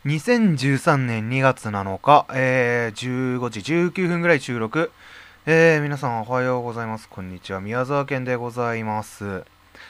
2013年2月7日、15時19分ぐらい収録。皆さんおはようございます。こんにちは。宮沢健でございます。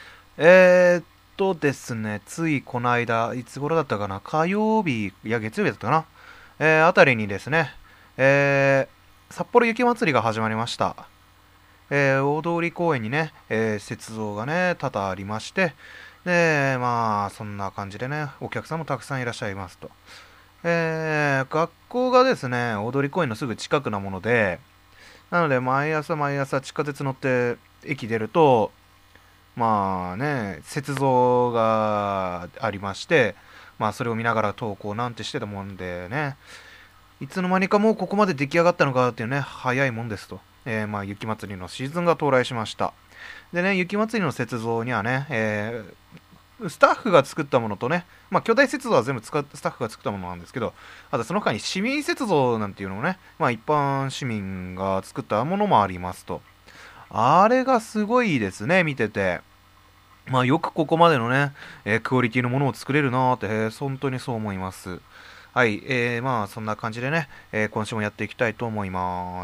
ですね、ついこの間、いつ頃だったかな、火曜日、いや月曜日だったかな、あたりにですね、札幌雪まつりが始まりました。大通公園にね、雪像がね、多々ありまして、で、まあ、そんな感じでね、お客さんもたくさんいらっしゃいますと。学校がですね、大通公園のすぐ近くなもので、なので、毎朝地下鉄乗って駅出ると、まあね、雪像がありまして、まあそれを見ながら登校なんてしてたもんでね、いつの間にかもうここまで出来上がったのかっていうね、早いもんですと。まあ雪まつりのシーズンが到来しました。でね、雪まつりの雪像にはね、スタッフが作ったものとね、まあ巨大雪像は全部スタッフが作ったものなんですけど、あとその他に市民雪像なんていうのもね、まあ一般市民が作ったものもありますと。あれがすごいですね、見てて。まあよくここまでのね、クオリティのものを作れるなーって、本当にそう思います。はい、まあそんな感じでね、今週もやっていきたいと思います。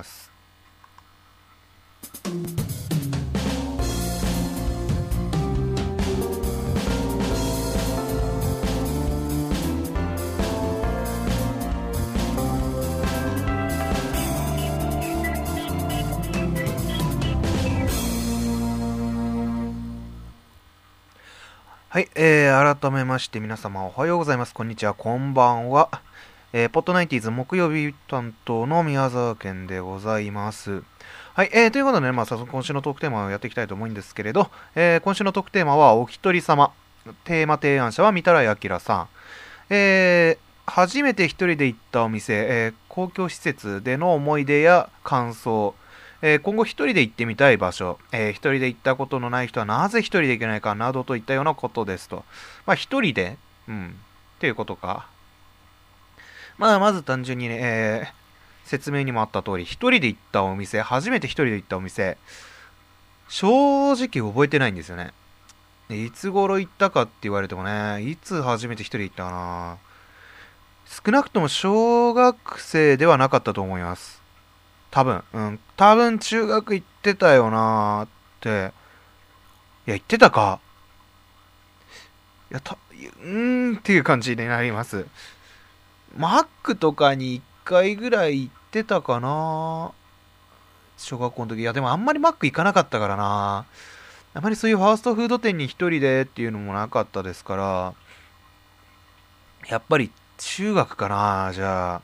はい、改めまして皆様おはようございます。こんにちは、こんばんは。ポッドナインティーズ木曜日担当の宮沢健でございます。はい、ということでね、まあ早速今週のトークテーマをやっていきたいと思うんですけれど、今週のトークテーマはお一人様。テーマ提案者は御手洗明さん。初めて一人で行ったお店、公共施設での思い出や感想、今後一人で行ってみたい場所、一人で行ったことのない人はなぜ一人で行けないかなどといったようなことですと。まあ一人で、っていうことか。まあまず単純にね、説明にもあった通り、一人で行ったお店、初めて一人で行ったお店、正直覚えてないんですよね。いつ頃行ったかって言われてもね、いつ初めて一人で行ったかな。少なくとも小学生ではなかったと思います。多分中学行ってたよなーって。いや、行ってたか。いや、っていう感じになります。マックとかに1回ぐらい行ってたかな。小学校の時。いや、でもあんまりマック行かなかったからな。あまりそういうファーストフード店に一人でっていうのもなかったですから、やっぱり中学かな、じゃあ。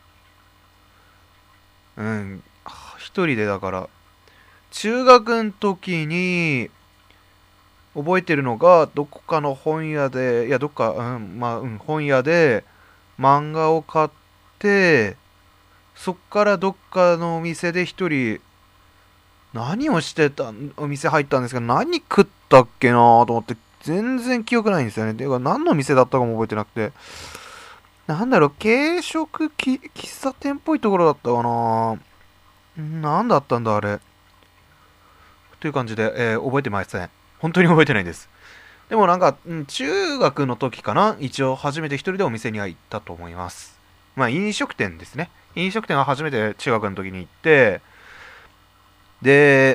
一人でだから、中学の時に、覚えてるのが、どこかの本屋で、いや、どっか、本屋で漫画を買って、そっからどっかのお店で一人、何をしてた、お店入ったんですけど、何食ったっけなと思って、全然記憶ないんですよね。てか、何の店だったかも覚えてなくて。なんだろう、喫茶店っぽいところだったかな。なんだったんだ、あれ。という感じで、覚えてません。本当に覚えてないです。でもなんか、中学の時かな、一応初めて一人でお店には行ったと思います。まあ飲食店ですね。飲食店は初めて中学の時に行って、で、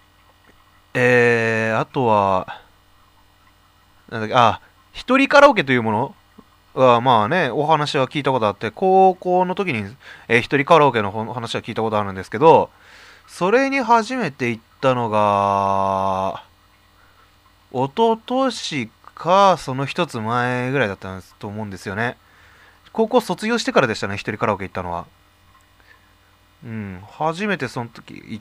あとは、なんだっけ、一人カラオケというものは、まあね、お話は聞いたことあって、高校の時に、一人カラオケの話は聞いたことあるんですけど、それに初めて行ったのが、一昨年か、その一つ前ぐらいだったんですと思うんですよね。高校卒業してからでしたね、一人カラオケ行ったのは。初めてその時行って、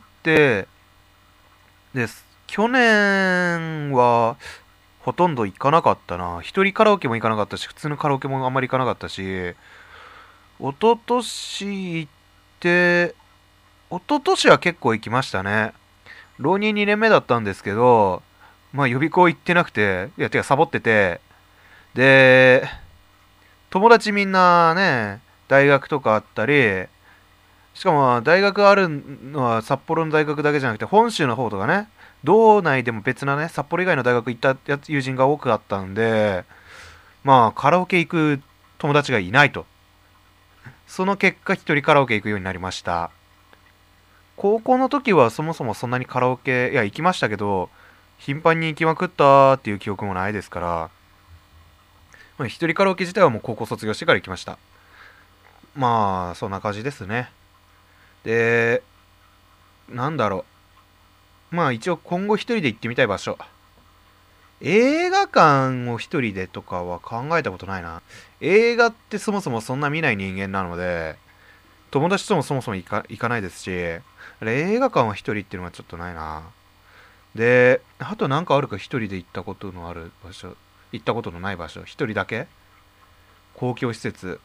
です。去年は、ほとんど行かなかったな。一人カラオケも行かなかったし、普通のカラオケもあんまり行かなかったし、一昨年行って、一昨年は結構行きましたね。浪人2年目だったんですけど、まあ予備校行ってなくて、いや、てかサボってて、で、友達みんなね、大学とかあったり、しかも大学あるのは札幌の大学だけじゃなくて本州の方とかね、道内でも別なね、札幌以外の大学行った友人が多くあったんで、まあカラオケ行く友達がいないと。 その結果一人カラオケ行くようになりました。高校の時はそもそもそんなにカラオケ、いや行きましたけど、頻繁に行きまくったっていう記憶もないですから、まあ、一人カラオケ自体はもう高校卒業してから行きました。まあ、そんな感じですね。で、なんだろう。まあ一応今後一人で行ってみたい場所。映画館を一人でとかは考えたことないな。映画ってそもそもそんな見ない人間なので、友達ともそもそも行かないですし、あれ映画館は一人っていうのはちょっとないな。で、あとなんかあるか一人で行ったことのある場所、行ったことのない場所、一人だけ公共施設。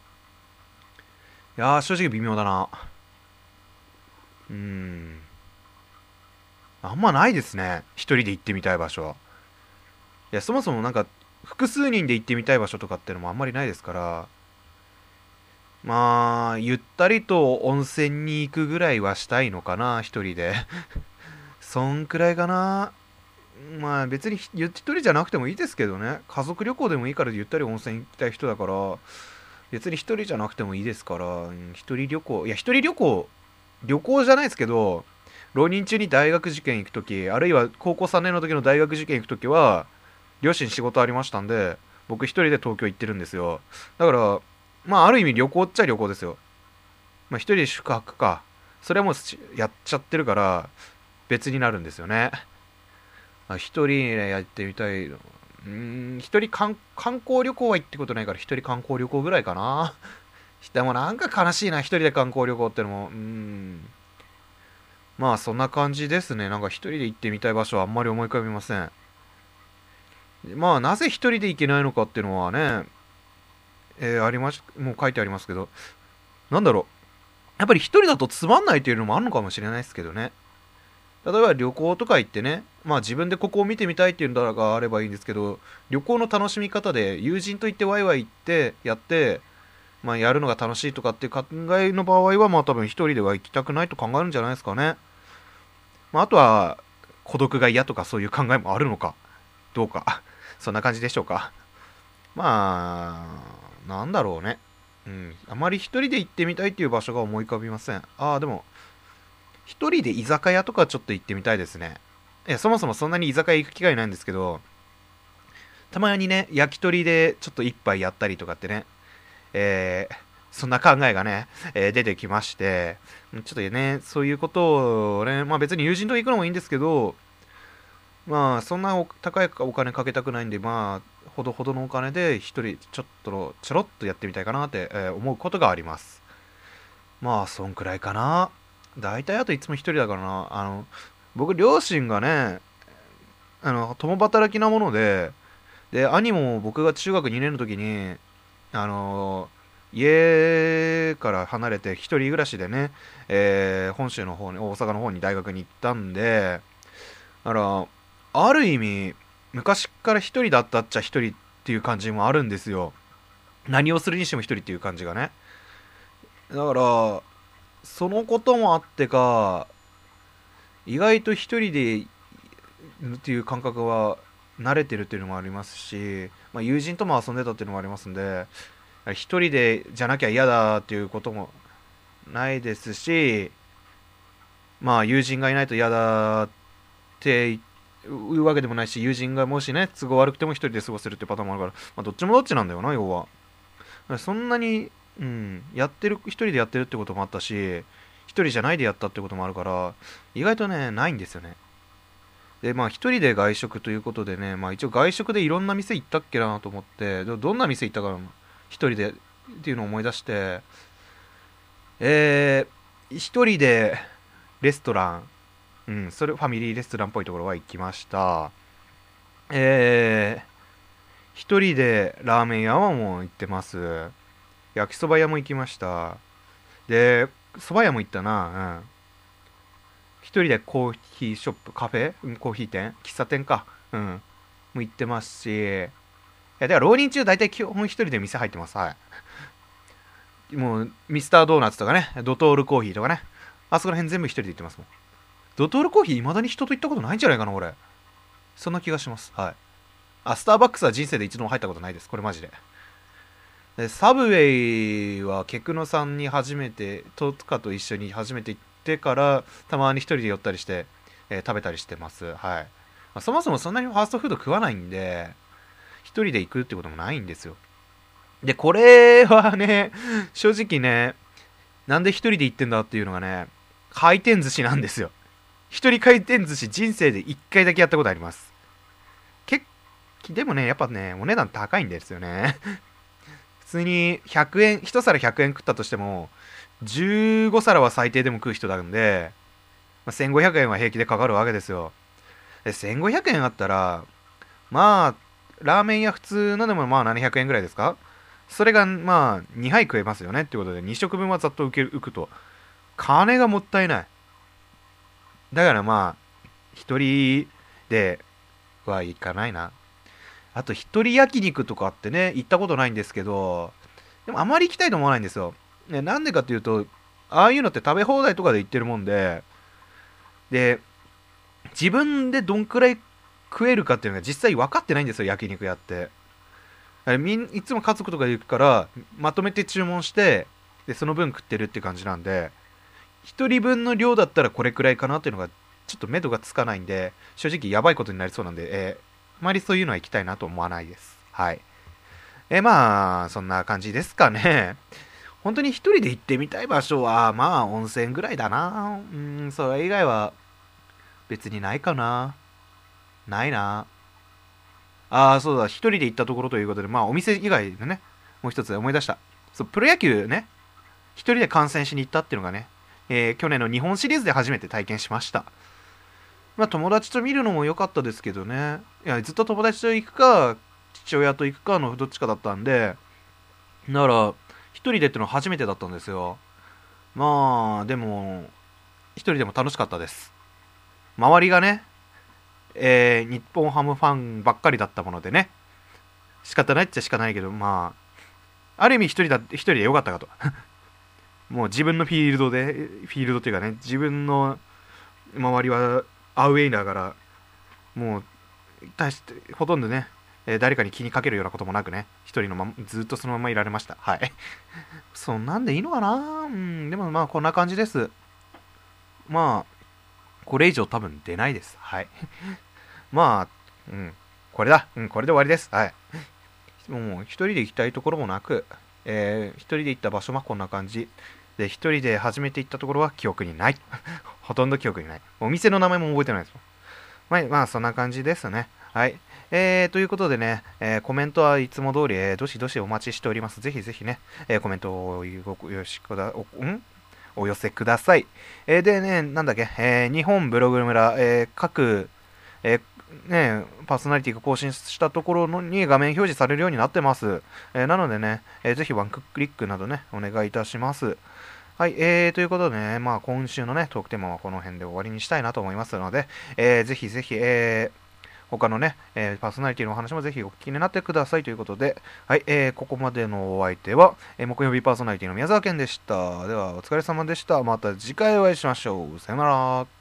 いやー、正直微妙だな。あんまないですね。一人で行ってみたい場所は。いや、そもそもなんか、複数人で行ってみたい場所とかっていうのもあんまりないですから、まあ、ゆったりと温泉に行くぐらいはしたいのかな、一人で。そんくらいかな。まあ別に一人じゃなくてもいいですけどね。家族旅行でもいいからゆったり温泉行きたい人だから、別に一人じゃなくてもいいですから、一人旅行、いや一人旅行、旅行じゃないですけど、浪人中に大学受験行くとき、あるいは高校3年の時の大学受験行くときは、両親仕事ありましたんで、僕一人で東京行ってるんですよ。だから、まあある意味旅行っちゃ旅行ですよ。まあ一人で宿泊か。それはもうやっちゃってるから、別になるんですよね。一人でやってみたい。一人観光旅行は行ってことないから、一人観光旅行ぐらいかな。でもなんか悲しいな、一人で観光旅行ってのも。まあそんな感じですね。なんか一人で行ってみたい場所はあんまり思い浮かびません。まあなぜ一人で行けないのかっていうのはね、もう書いてありますけど、なんだろう。やっぱり一人だとつまんないっていうのもあるのかもしれないですけどね。例えば旅行とか行ってね、まあ自分でここを見てみたいっていうのがあればいいんですけど、旅行の楽しみ方で友人と行ってワイワイ行ってやって、まあやるのが楽しいとかっていう考えの場合は、まあ多分一人では行きたくないと考えるんじゃないですかね。まああとは孤独が嫌とかそういう考えもあるのかどうかそんな感じでしょうか。まあなんだろうね。あまり一人で行ってみたいっていう場所が思い浮かびません。でも一人で居酒屋とかちょっと行ってみたいですね。いや、そもそもそんなに居酒屋行く機会ないんですけど、たまにね、焼き鳥でちょっと一杯やったりとかってね、そんな考えがね、出てきまして、ちょっとね、そういうことをね、まあ別に友人と行くのもいいんですけど、まあそんな高いお金かけたくないんで、まあ、ほどほどのお金で一人ちょろっとやってみたいかなって、思うことがあります。まあ、そんくらいかな。大体あといつも一人だからな。僕、両親がね、共働きなもので、で、兄も僕が中学2年の時に、あの、家から離れて一人暮らしでね、本州の方に、大阪の方に大学に行ったんで、だから、ある意味、昔から一人だったっちゃ一人っていう感じもあるんですよ。何をするにしても一人っていう感じがね。だから、そのこともあってか、意外と一人でっていう感覚は慣れてるっていうのもありますし、まあ、友人とも遊んでたっていうのもありますんで、一人でじゃなきゃ嫌だっていうこともないですし、まあ友人がいないと嫌だっていうわけでもないし、友人がもしね、都合悪くても一人で過ごせるっていうパターンもあるから、まあ、どっちもどっちなんだよな、要は。そんなに、一人でやってるってこともあったし、一人じゃないでやったってこともあるから、意外とね、ないんですよね。で、まあ一人で外食ということでね、まあ一応外食でいろんな店行ったっけなと思って、どんな店行ったか一人でっていうのを思い出して、一人でレストラン、それファミリーレストランっぽいところは行きました。一人でラーメン屋はもう行ってます。焼きそば屋も行きました。で、蕎麦屋も行ったな。一人でコーヒーショップ、カフェ、コーヒー店、喫茶店か。も行ってますし。だから浪人中大体基本一人で店入ってます。はい。もう、ミスタードーナツとかね、ドトールコーヒーとかね。あそこら辺全部一人で行ってますもん。ドトールコーヒー未だに人と行ったことないんじゃないかな、俺。そんな気がします。はい。スターバックスは人生で一度も入ったことないです。これマジで。 でサブウェイはケクノさんに初めてとかと一緒に初めて行ってからたまに一人で寄ったりして、食べたりしてます。はい。まあ、そもそもそんなにファーストフード食わないんで一人で行くってこともないんですよ。でこれはね、正直ね、なんで一人で行ってんだっていうのがね、回転寿司なんですよ。一人回転寿司人生で一回だけやったことあります。結でもね、やっぱね、お値段高いんですよね。普通に100円、一皿100円食ったとしても、15皿は最低でも食う人なんで、まあ、1500円は平気でかかるわけですよ。で、1500円あったら、まあ、ラーメン屋普通のでもまあ700円ぐらいですか。それがまあ2杯食えますよねってことで2食分はざっと浮くと。金がもったいない。だからまあ、一人では行かないな。あと一人焼肉とかってね、行ったことないんですけど、でもあまり行きたいと思わないんですよ。ね、なんでかっていうと、ああいうのって食べ放題とかで行ってるもんで、で、自分でどんくらい食えるかっていうのが実際分かってないんですよ、焼肉屋って。いつも家族とかで行くから、まとめて注文して、で、その分食ってるって感じなんで、一人分の量だったらこれくらいかなっていうのが、ちょっと目処がつかないんで、正直やばいことになりそうなんで、あまりそういうのは行きたいなと思わないです。はい。まあ、そんな感じですかね。本当に一人で行ってみたい場所は、まあ、温泉ぐらいだな。それ以外は別にないかな。ないな。ああ、そうだ、一人で行ったところということで、まあ、お店以外でね、もう一つ思い出した。そう、プロ野球ね、一人で観戦しに行ったっていうのがね、去年の日本シリーズで初めて体験しました。まあ、友達と見るのも良かったですけどね。いや、ずっと友達と行くか、父親と行くかのどっちかだったんで、なら、一人でってのは初めてだったんですよ。まあ、でも、一人でも楽しかったです。周りがね、日本ハムファンばっかりだったものでね、仕方ないっちゃ仕方ないけど、まあ、ある意味一人で良かったかと。もう自分のフィールドっていうかね、自分の周りはアウェイだから、もう、大して、ほとんどね、誰かに気にかけるようなこともなくね、一人のまま、ずっとそのままいられました。はい。そんなんでいいのかな。でもまあ、こんな感じです。まあ、これ以上多分出ないです。はい。まあ、これだ。これで終わりです。はい。もう、一人で行きたいところもなく、一人で行った場所はこんな感じ。で、一人で初めて行ったところは記憶にない。ほとんど記憶にない。お店の名前も覚えてないです。まあ、そんな感じですね。はい。ということでね、コメントはいつも通り、どしどしお待ちしております。ぜひぜひね、コメントをお寄せください。でね、なんだっけ、日本ブログ村、各、パーソナリティが更新したところに画面表示されるようになってます。なのでね、ぜひワンクリックなどね、お願いいたします。はい、ということでね、まあ今週のね、トークテーマはこの辺で終わりにしたいなと思いますので、ぜひぜひ、他のね、パーソナリティのお話もぜひお聞きになってくださいということで、はい、ここまでのお相手は、木曜日パーソナリティの宮沢健でした。では、お疲れ様でした。また次回お会いしましょう。さよなら。